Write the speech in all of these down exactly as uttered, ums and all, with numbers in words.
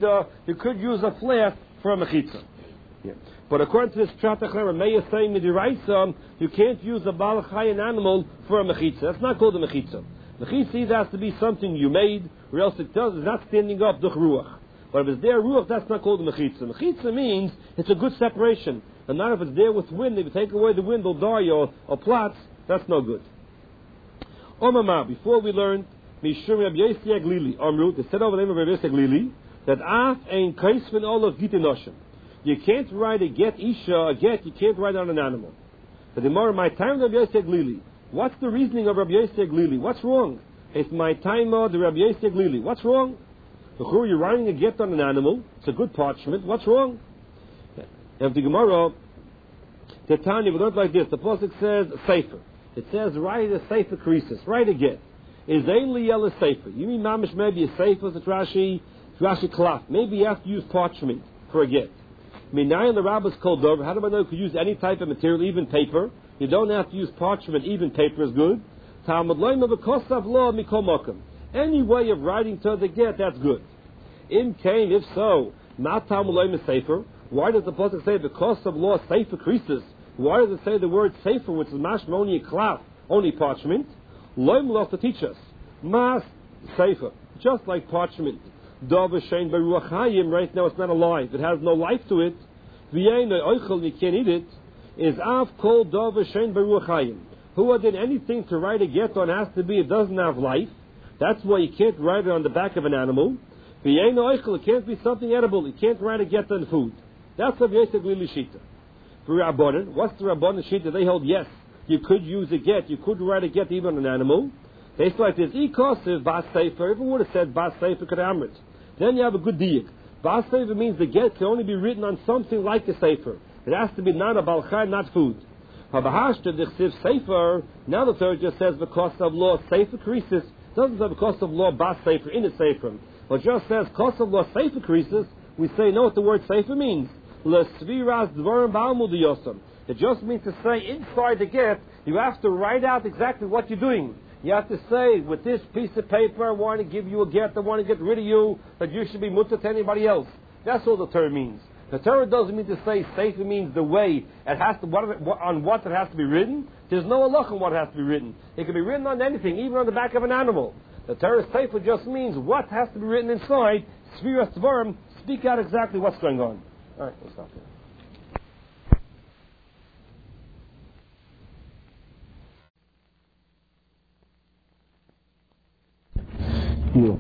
uh, you could use a flare for a mechitza. Yeah. But according to this Pshat Achar, Meir is saying midiraisa, you can't use a Baal Chayin animal for a mechitza. That's not called a mechitza. Mechitza either has to be something you made, or else it does, it's not standing up, duch ruach. But if it's there ruach, that's not called a mechitza. Mechitza means it's a good separation. And not if it's there with wind, if you take away the wind, or die, or, or plots, that's no good. Omama, before we learn, Mishum Rabbi Yossi Aglili, Amru, they said over the name of Rabbi Yossi Aglili, that af ein kaisven olav gitinoshim. You can't write a get isha, a get, you can't write on an animal. But the more my time Rabbi Yossi Aglili. What's the reasoning of Rabbi Yossi Aglili? What's wrong? It's my time of the Rabbi Yossi Aglili. What's wrong? You're writing a get on an animal. It's a good parchment. What's wrong? If the Gemara, the Tanya, we don't like this. The Pasuk says sefer. It says write a sefer creases. Write a get. Is only yellow sefer. You mean mamish maybe a sefer? It's Rashi, Rashi klaf. Maybe you have to use parchment for a get. Minayin the rabbis called over. How do I know you could use any type of material, even paper? You don't have to use parchment. Even paper is good. Talmud loyma v'kosav lo mikol makom. Any way of writing to the get, that's good. In Cain, if so, not Talmud loyma sefer. Why does the pasuk say because of law sefer creases? Why does it say the word sefer, which is mashma only a klaf, only parchment? Loim lost to teach us. Mas sefer, just like parchment. Dov shein beruach hayim. Right now, it's not alive. It has no life to it. V'yein oichel, you can't eat it. Is av kol dov shein beruach hayim. Who did anything to write a get on has to be it doesn't have life. That's why you can't write it on the back of an animal. V'yein oichel, it can't be something edible. You can't write a get on food. That's Rabbi Yossi Aglili shita. For Rabbanan, what's the Rabbanan shita? They hold yes, you could use a get, you could write a get even on an animal. They say like this: Ikosiv bas sefer. If it would have said bas sefer kadamrit, then you have a good diuk. Bas sefer means the get can only be written on something like a sefer. It has to be not a balchai, not food. Habahashta dichsiv sefer. Now the Torah just says because of law sefer creases. Doesn't say because of law bas sefer in a sefer. But just says because of law sefer creases. We say know what the word sefer means. It just means to say inside the get, you have to write out exactly what you're doing. You have to say, with this piece of paper, I want to give you a get, I want to get rid of you, that you should be mutter to anybody else. That's all the Torah means. The Torah doesn't mean to say sefer means the way it has to, what, on what it has to be written. There's no halach on what has to be written. It can be written on anything, even on the back of an animal. The Torah sefer just means what has to be written inside. Sfiras Dvarim, speak out exactly what's going on. All right, we'll stop here. Yeah.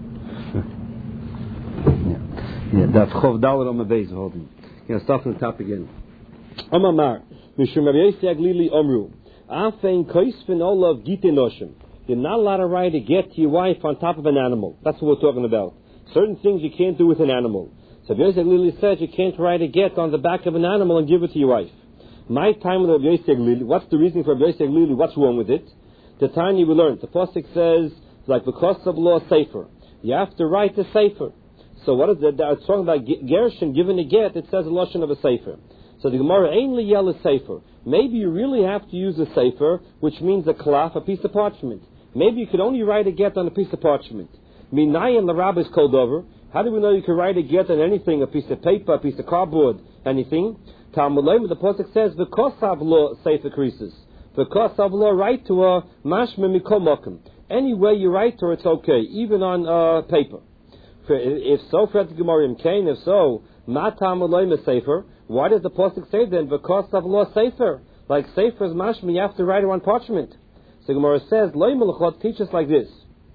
Yeah, that's Chov Dalet on the base holding. Yeah, start from the top again. Amamar, Mishum Rabbi Yossi Aglili Omru, Afein Koisvin Olav Gitinoshim. You're not allowed to write a get to your wife on top of an animal. That's what we're talking about. Certain things you can't do with an animal. So Rabbi Yossi Aglili said you can't write a get on the back of an animal and give it to your wife. My time with Rabbi Yossi Aglili, what's the reason for Rabbi Yossi Aglili? What's wrong with it? The time you will learn. The pasuk says, like because of law sefer, you have to write a sefer. So what is it? It's talking about Gershon given a get. It says a lashon of a sefer. So the Gemara ain't yell a sefer. Maybe you really have to use a sefer, which means a klaf, a piece of parchment. Maybe you could only write a get on a piece of parchment. Minayim the rabbis called over. How do we know you can write a get on anything? A piece of paper, a piece of cardboard, anything? Talmud Leim, the pasuk says because of law sefer creases. Because of law write to a mashma mikol makom. Any way you write to her, it's okay, even on uh, paper. For, if so, for the Gemara in Cain, if so, matam aloyim sefer. Why does the pasuk say then? Because of law sefer, like sefer is mashma, you have to write it on parchment. So Gemara says, loy melachot teach us like this: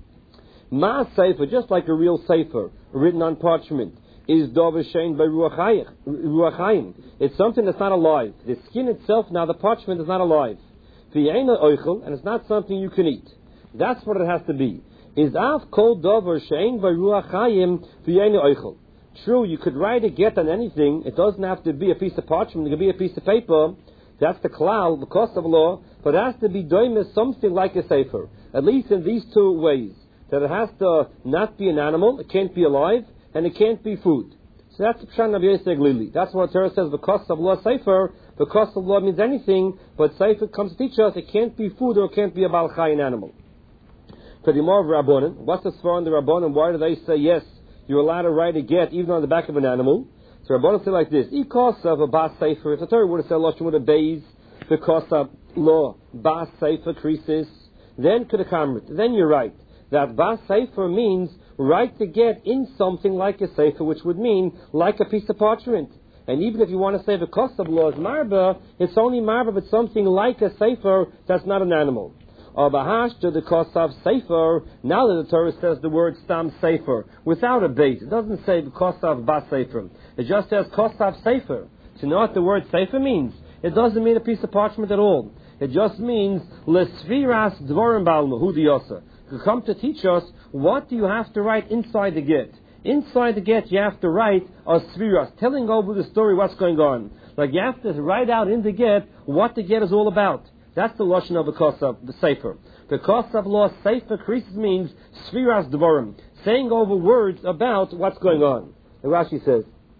ma sefer, just like a real sefer written on parchment, is davar shein by ruach hayim. It's something that's not alive. The skin itself, now the parchment is not alive. V'yeina oichel, and it's not something you can eat. That's what it has to be. Is av kol davar shein v'ruach hayim v'yeina oichel. True, you could write a get on anything. It doesn't have to be a piece of parchment. It could be a piece of paper. That's the klal, the cost of law. But it has to be doimus, something like a sefer. At least in these two ways. That it has to not be an animal, it can't be alive, and it can't be food. So that's the pshan of Yossi Aglili. That's what Torah says, the cost of law sefer. The cost of law means anything, but sefer comes to teach us it can't be food or it can't be a balchai, an animal. For the more of Rabbanan, what's the svar on the Rabbanan? Why do they say yes, you're allowed to write a get even on the back of an animal. So Rabbanan say like this: Ikos of a bas sefer. If the Torah would have said lashon with a beis, because of law bas sefer krisis, then could have come. Then you're right that bas sefer means write the get in something like a sefer, which would mean like a piece of parchment. And even if you want to say the cost of law is marba, it's only marba but something like a sefer that's not an animal. Or bahash to the cost of sefer. Now that the Torah says the word stam sefer without a base, it doesn't say the cost of bas sefer. It just says cost of sefer. So you know what the word sefer means? It doesn't mean a piece of parchment at all. It just means lesfiras dvorim bal mahudiyasa. To come to teach us what do you have to write inside the get. Inside the get you have to write a sfiras, telling over the story what's going on. Like you have to write out in the get what the get is all about. That's the lashon of the kosav, the sefer. The kosav law sefer krisis means sfiras dvorim, saying over words about what's going on. The Rashi says,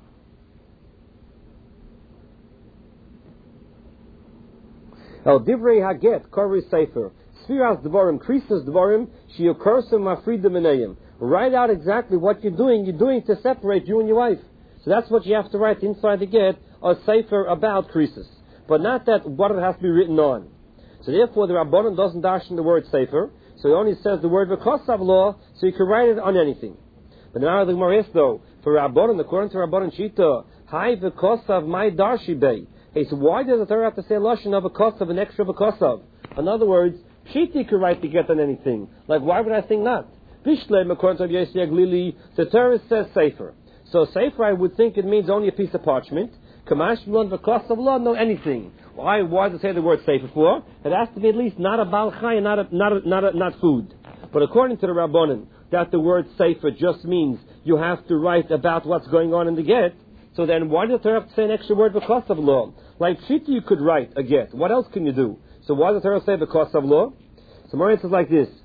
El divrei haget kori sefer sfiras dvorim krisis dvorim shiukursim mafridim menayim. Write out exactly what you're doing. You're doing to separate you and your wife. So that's what you have to write inside the get, a sefer about krisis, but not that what it has to be written on. So therefore, the Rabbanan doesn't dash in the word sefer, so he only says the word v'kosav law, so you can write it on anything. But now the Gemara is though, for Rabbanan, according to Rabbanan Shita, hi v'kosav my darshi bay. Hey, so why does the Torah have to say lashon of a kosav, an extra v'kosav? In other words, Shita could write the get on anything. Like, why would I think not? Bishlem, according to Yesi Aglili, the Torah says sefer. So sefer, I would think it means only a piece of parchment. Kamash Milon v'kosav law, no anything. Why? Why does it say the word sefer for? It has to be at least not a bal chai and not a, not a, not a, not food. But according to the Rabbanan, that the word sefer just means you have to write about what's going on in the get. So then, why does the Torah have to say an extra word v'kosav law? Like Shita, you could write a get. What else can you do? So why does the Torah say v'kosav law? So Moriah says like this: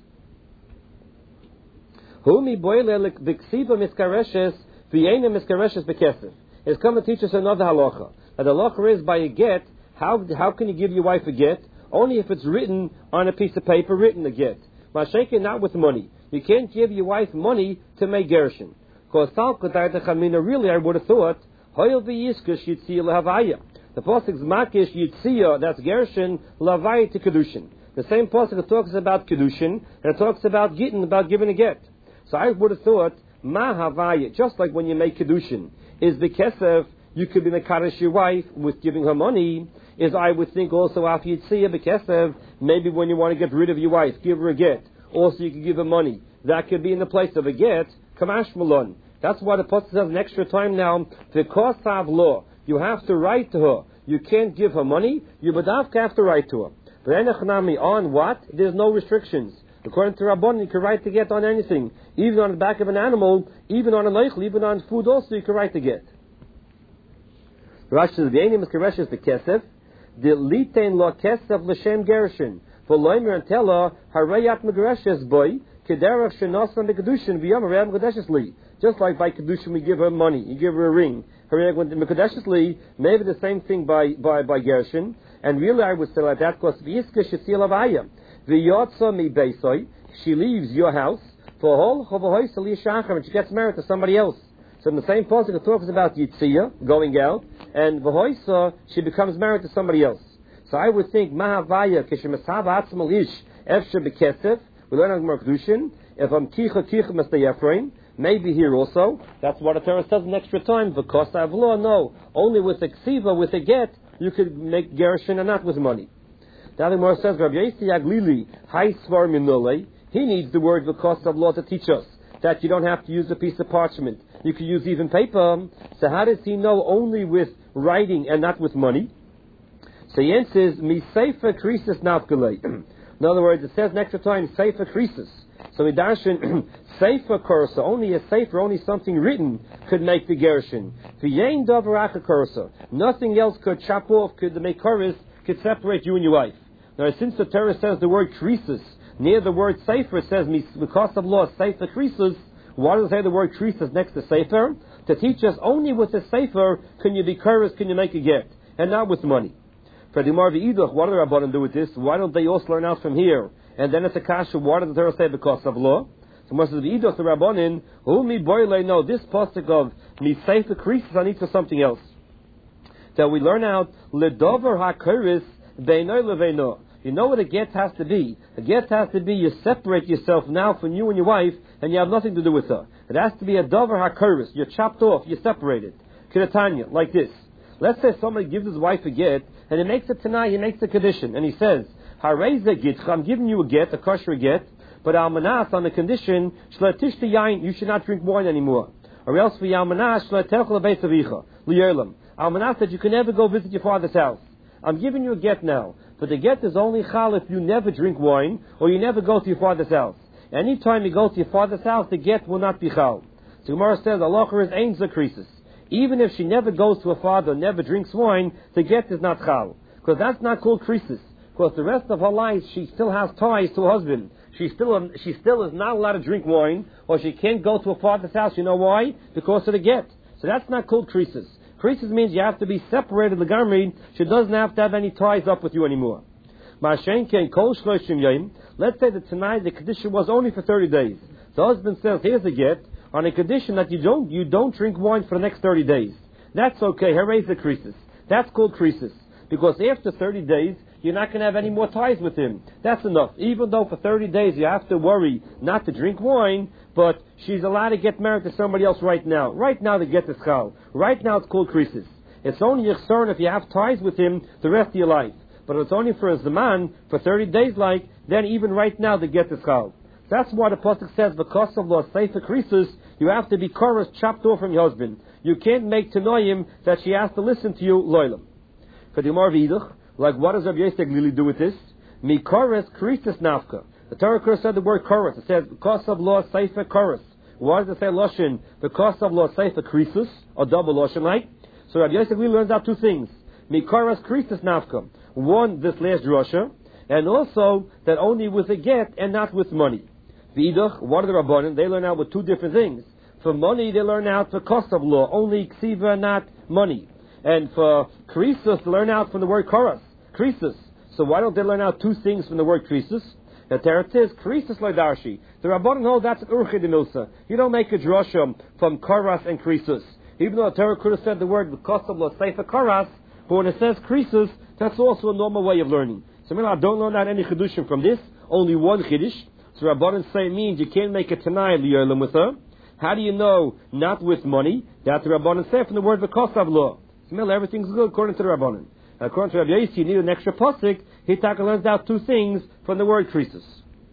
Humi boile v'ksiva miskareshes v'yena miskareshes b'kesef. It's come to teach us another halacha. That the halacha is by a get. How how can you give your wife a get? Only if it's written on a piece of paper, written a get. Mashake, not with money. You can't give your wife money to make gershon. Really, I would have thought the pasuk is makish yitzia, that's gershon lavai to kedushin. The same pasuk talks about kedushin and it talks about getting, about giving a get. So I would have thought ma havaya, just like when you make kedushin, is the kesef. You could be mekadosh your wife with giving her money. Is I would think also after you'd see her bekesev, maybe when you want to get rid of your wife, give her a get. Also you could give her money. That could be in the place of a get. Kamash malon. That's why the pasuk says an extra time now. The kosav law. You have to write to her. You can't give her money. You badavka have to write to her. But enechnami on what? There's no restrictions. According to Rabbanan, you can write the get on anything, even on the back of an animal, even on a leichel, even on food. Also you can write the get. Rashi says the enim is kereshes the kesef. The litain lo kesef l'shem gershon. For loimer and tella harayat megereshes boy kederach shenasan bekedushin v'yam harayat mekedeshes li. Just like by kedushin we give her money, you give her a ring. Harayat mekedeshes li. Maybe the same thing by by by gershon. And really, I would say like that because v'yiska shesil avaya v'yotza mi beisoy. She leaves your house for whole chavahoy sali shachar and she gets married to somebody else. So in the same pasuk it talks about Yitzia, going out, and V'hoisa, she becomes married to somebody else. So I would think, Mahavaya, Kishimasav Atzmal Ish, Efshe Bekesef, we learn on Merkdushin, if I'm Kicha Kicha Mestay Ephraim, maybe here also, that's what the Torah says an extra time, because I have law, no, only with a Ksiva, with a get, you could make Gershon and not with money. The other more says, Rabbi Yesi Aglili, Hai Svar Minole, he needs the word because of law to teach us that you don't have to use a piece of parchment. You can use even paper. So how does he know only with writing and not with money? So Yen says, Mi sefer krisis nafgalei. In other words, it says next time, sefer krisis. So we darshan, sefer kursa, only a sefer, only something written could make the gershon. V'yein davar acha kursa. Nothing else could chop off, could make kuris, could separate you and your wife. Now since the Torah says the word krisis, near the word sefer, it says, because of law, sefer krisis. Why does it say the word krisis next to sefer? To teach us only with the sefer can you be kuris, can you make a get, and not with money. For the Gemara v'idach, what do the Rabbanan do with this? Why don't they also learn out from here? And then it's a kasha, why does the Torah say because of law? So Gemara says, "V'idos the Rabbanin, who mi boile." No, this pasuk of mi sefer krisis I need for something else. That we learn out ledover hakuris beinoy leveino. You know what a get has to be. A get has to be you separate yourself now from you and your wife, and you have nothing to do with her. It has to be a dover hakuris. You're chopped off. You're separated. Kiratanya, like this. Let's say somebody gives his wife a get, and he makes it tonight. He makes a condition, and he says, "Hareza gitcha, I'm giving you a get, a kosher get, but almanas on the condition shletishta yain, you should not drink wine anymore, or else for almanas shletechel lebeis avicha liyolam. Almanas said you can never go visit your father's house. I'm giving you a get now, but the get is only chal if you never drink wine or you never go to your father's house. Anytime you go to your father's house, the get will not be chal." So Gemara says, Allah is ein zakrisis. Even if she never goes to her father, never drinks wine, the get is not chal. Because that's not called krisis. Because the rest of her life, she still has ties to her husband. She still, she still is not allowed to drink wine, or she can't go to her father's house. You know why? Because of the get. So that's not called krisis. Krisis means you have to be separated legamri. She doesn't have to have any ties up with you anymore. Let's say that tonight the condition was only for thirty days. The husband says, "Here's the get, on a condition that you don't you don't drink wine for the next thirty days." That's okay. Harays the krisis. That's called krisis. Because after thirty days, you're not going to have any more ties with him. That's enough. Even though for thirty days you have to worry not to drink wine, but she's allowed to get married to somebody else right now. Right now to get the schal. Right now it's called krisis. It's only a concern if you have ties with him the rest of your life. But it's only for a zaman, for thirty days like, then even right now to get the schal. That's why the pasuk says, because of the sefer krisis, you have to be chorus chopped off from your husband. You can't make tanoim that she has to listen to you loylam. Like what does Rabbi Yosef Glili do with this? Mi chorus krisis nafka. The Torah could have said the word chorus. It says because of law sefer chorus. Why does it say loshin? Because of law sefer krisis, or double loshin like? So Rabbi Yosef Glili learns out two things. Mi chorus krisis nafka. One, this last drasha, and also that only with a get and not with money. V'idach, what are the Rabbanim? They learn out with two different things. For money, they learn out for cost of law, only ksiva, not money. And for krisis, they learn out from the word koras, krisis. So why don't they learn out two things from the word krisis? The Torah says krisis loidarshi. The Rabbanim hold that's an urchid milsa. You don't make a drasha from koras and krisis. Even though the Torah could have said the word cost of law, sefer koras, but when it says krisis, that's also a normal way of learning. So I don't learn out any chidushim from this. Only one chiddush. So Rabbanan say means you can't make a tanai liyolim with her. How do you know not with money? That's the Rabbanan say from the word v'kosav law. So everything's good according to the Rabbanan. According to Rabbi Yossi, you need an extra pasuk. He taka learns out two things from the word krisis.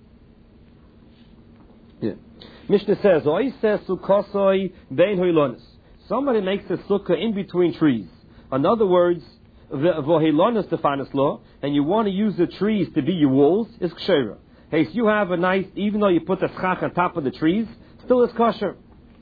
Yeah. Mishnah says, "Oi says sukosoi bein hoilonis." Somebody makes a sukkah in between trees. In other words, v'hoilonis the finest law, and you want to use the trees to be your walls, is kshera. Hey, so you have a nice, even though you put the schach on top of the trees, still is kosher.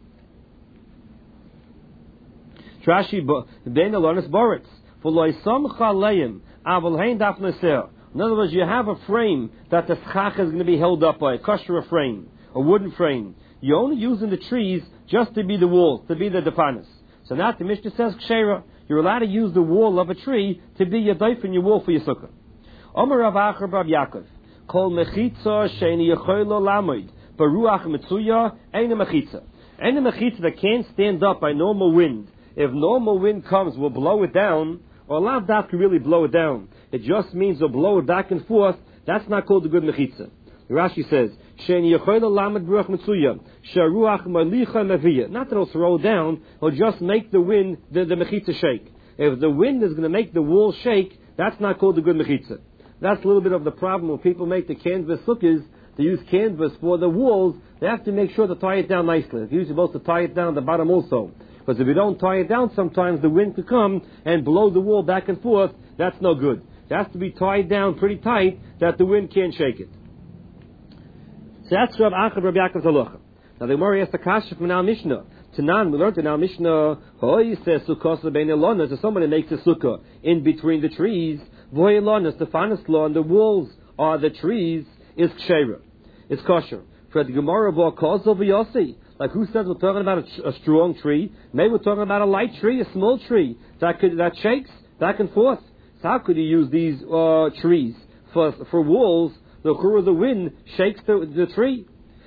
Trashi ben alonis boritz for loisam chaleim aval hein daf neser. In other words, you have a frame that the schach is going to be held up by, a kosher frame, a wooden frame. You're only using the trees just to be the walls, to be the depanis. So now the Mishnah says kshera. You're allowed to use the wall of a tree to be your daif and your wall for your sukkah. Omer Rav Acher Rav Yaakov. Kol mechitza sheini yechoylo lamoid baruach mitzuya eine mechitza. Any mechitza that can't stand up by normal wind. If normal wind comes, will blow it down, or lav daf can really blow it down. It just means they'll blow it back and forth. That's not called a good mechitza. Rashi says sheini yechoylo lamoid baruach mitzuya sharuach malicha meviyah. Not that it'll throw down, it'll just make the wind the, the mechitza shake. If the wind is going to make the wall shake, that's not called a good mechitza. That's a little bit of the problem when people make the canvas sukkahs. They use canvas for the walls. They have to make sure to tie it down nicely. If you're supposed to tie it down the bottom also. Because if you don't tie it down, sometimes the wind could come and blow the wall back and forth. That's no good. It has to be tied down pretty tight that the wind can't shake it. So that's Rav Acher Rav Yaakov's halacha. Now the Gemara asks the kasha from our Mishnah. Tanan, we learned in our Mishnah, Hoi says sukkah bein elonas. If somebody makes a sukkah in between the trees, Voy elonas, the finest law, and the walls are the trees, is kshera. It's kosher. For the Gemara about Kozov Yossi, like who says we're talking about a, a strong tree? Maybe we're talking about a light tree, a small tree that could that shakes back and forth. So how could you use these uh, trees for for walls? The the wind shakes the, the tree.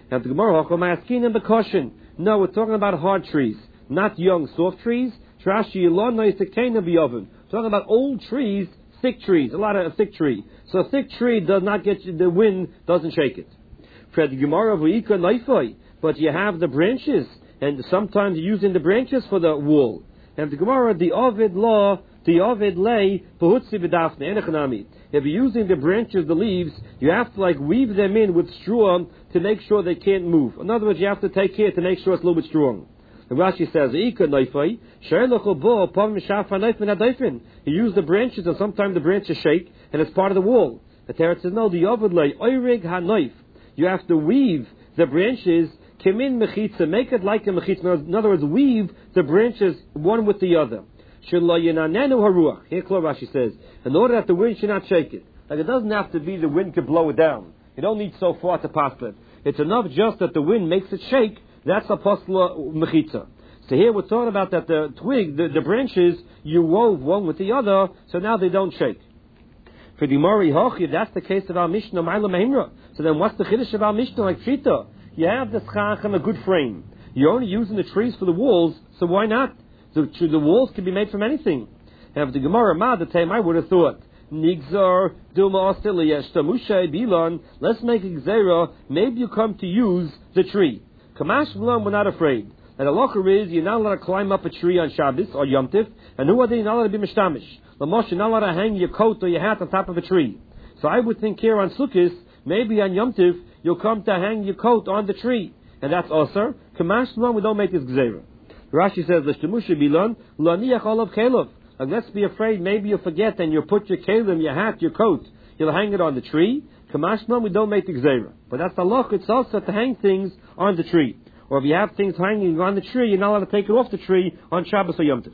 And the Gemara, Hachamayaskin and Bekoshin. No, we're talking about hard trees, not young, soft trees. Trashi Yilon is the Kana B'Yoven. Talking about old trees, thick trees, a lot of a thick tree. So a thick tree does not get you, the wind doesn't shake it. Fred Gemara V'Ika Naifoi. But you have the branches, and sometimes you're using the branches for the wool. And the Gemara, the Ovid law, the Ovid lay, Pahutzi B'Dafne, Enechanami. If you're using the branches, the leaves, you have to like weave them in with straw to make sure they can't move. In other words, you have to take care to make sure it's a little bit strong. The Rashi says, you use the branches and sometimes the branches shake and it's part of the wall. The Teretz says, no, the Ovid lay, Oirig HaNoif. You have to weave the branches, Kemin Mechitza, make it like a Mechitza. In other words, weave the branches one with the other. Here Rashi says, in order that the wind should not shake it. Like it doesn't have to be the wind could blow it down. You don't need so far to pass it. It's enough just that the wind makes it shake. That's apostla mechitza. So here we're talking about that the twig, the, the branches, you wove one with the other, so now they don't shake. For the Mori Hochi, that's the case of our Mishnah, Ma'ila Mehimra. So then what's the chiddush of our Mishnah like Shita? You have the schach and a good frame. You're only using the trees for the walls, so why not? The, the walls can be made from anything. And the Gemara Ma, the time I would have thought, Nigzar, Duma Osteliyesh, Tamushay, Bilan, let's make a gzera, maybe you come to use the tree. Kamash V'lam, we're not afraid. And the locher is, you're not allowed to climb up a tree on Shabbos or Yom Tiv, and who are they? You're not allowed to be mishtamish. Lamosh, you're not allowed to hang your coat or your hat on top of a tree. So I would think here on Sukkot, maybe on Yom Tiv, you'll come to hang your coat on the tree. And that's also, Kamash V'lam, we don't make this gzera. Rashi says, L'shtamusha bilan, L'aniach olav kelov. Like, let's be afraid, maybe you'll forget and you'll put your kelim, your hat, your coat, you'll hang it on the tree. Kamashman, we don't make the gzera. But that's the loch, it's also to hang things on the tree. Or if you have things hanging on the tree, you're not allowed to take it off the tree on Shabbos or Yom Tov.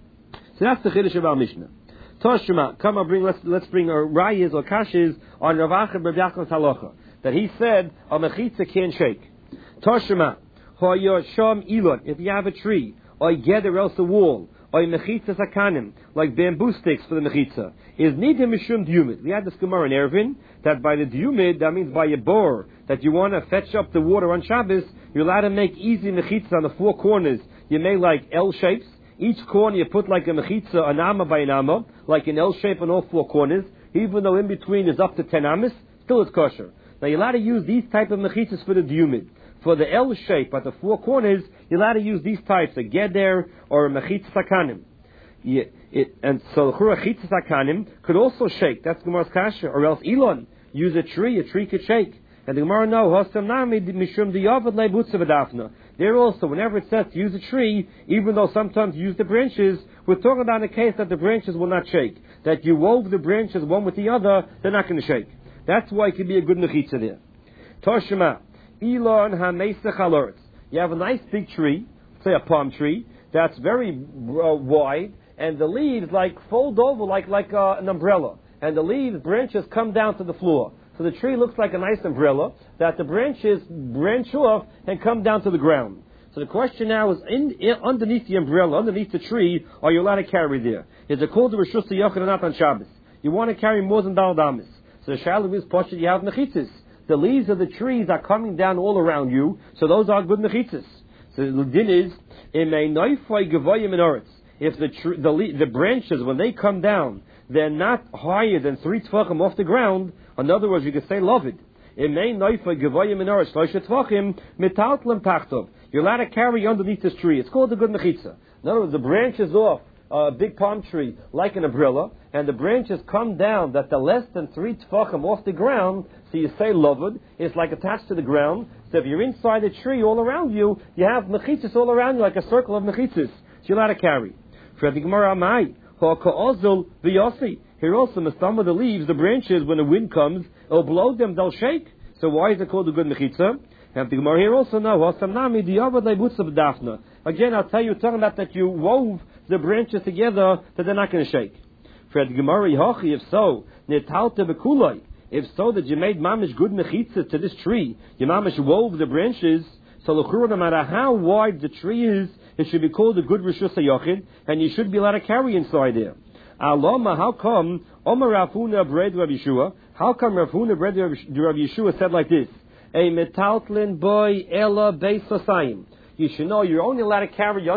So that's the chiddush of our Mishnah. Toshima, come on, bring, let's, let's bring our rayas or kashis on Rav Acha bar Yaakov halacha. That he said, a mechitza can't shake. Toshima, hoyo sham ilon, if you have a tree, or gather else a wall, or mechitza sakanim, like bamboo sticks for the mechitza, is nidim mishum diumid. We had this Gemara in Eruvin, that by the diumid, that means by a bore, that you want to fetch up the water on Shabbos, you're allowed to make easy mechitza on the four corners. You make like L shapes. Each corner you put like a mechitza, an amma by an amma, like an L shape on all four corners. Even though in between is up to ten amas, still it's kosher. Now you're allowed to use these type of mechitzas for the diumid. For the L shape at the four corners, you're allowed to use these types, a geder or a mechitza sakanim. Yeah, it, and so the mechitza sakanim could also shake. That's Gemara's kasha. Or else Elon, use a tree, a tree could shake. And the Gemara no, mishum diyavad leibutza v'dafna. There also, whenever it says to use a tree, even though sometimes you use the branches, we're talking about a case that the branches will not shake. That you wove the branches one with the other, they're not going to shake. That's why it could be a good mechitza there. Toshima. Elon ha-mesech al-eretz. You have a nice big tree, say a palm tree, that's very uh, wide, and the leaves like fold over like like uh, an umbrella, and the leaves branches come down to the floor. So the tree looks like a nice umbrella that the branches branch off and come down to the ground. So the question now is, in, in underneath the umbrella, underneath the tree, are you allowed to carry there? Is it called the Rishus Yochid or not on Shabbos? You want to carry more than Dal Damis. So the Shalom is Poshet, you have mechitzas. The leaves of the trees are coming down all around you, so those are good mechitzas. So the din is, if the tr- the, le- the branches, when they come down, they're not higher than three tefachim off the ground. In other words, you could say lovid. You're allowed to carry underneath this tree. It's called a good mechitza. In other words, the branch is off a big palm tree like an umbrella, and the branches come down that they're less than three tefachim off the ground, so you say lovid, it's like attached to the ground. So if you're inside the tree all around you, you have mechitzas all around you, like a circle of mechitzas. So you're allowed to carry. For the Gemara Amai, Ha'ka'ozul v'yosi. Here also, some of the leaves, the branches, when the wind comes, it'll blow them, they'll shake. So why is it called a good mechitza? And the Gemara here also now, again, I'll tell you, talking about that you wove the branches together, that they're not going to shake. For the Gemara, if so, if so that you made mamish good mechitza to this tree, you mamish wove the branches, so no matter how wide the tree is, it should be called a good Rishus HaYochid, and you should be allowed to carry inside there. Aloma, how come, Omer Rav Huna bred Rav Yeshua, how come Rav Huna bred Rav Yeshua said like this? a metaltlin boy ella beisasayim. You should know you're only allowed to carry